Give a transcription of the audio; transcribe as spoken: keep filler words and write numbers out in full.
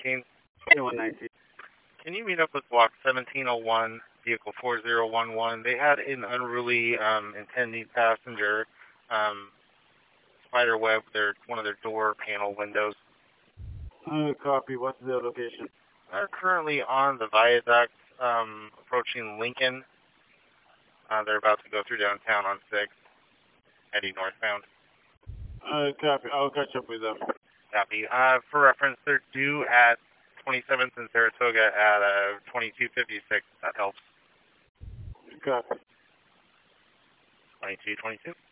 nineteen. Yeah, one nineteen. Can you meet up with block seventeen oh one, vehicle four zero one one? They had an unruly um, intending passenger um, spider web their one of their door panel windows. Uh, copy. What's the location? They're currently on the viaduct um, approaching Lincoln. Uh, they're about to go through downtown on sixth, heading northbound. Uh, copy. I'll catch up with them. Copy. Uh, for reference, they're due at twenty-seventh and Saratoga at uh, twenty-two fifty-six. That helps. Copy. twenty-two twenty-two.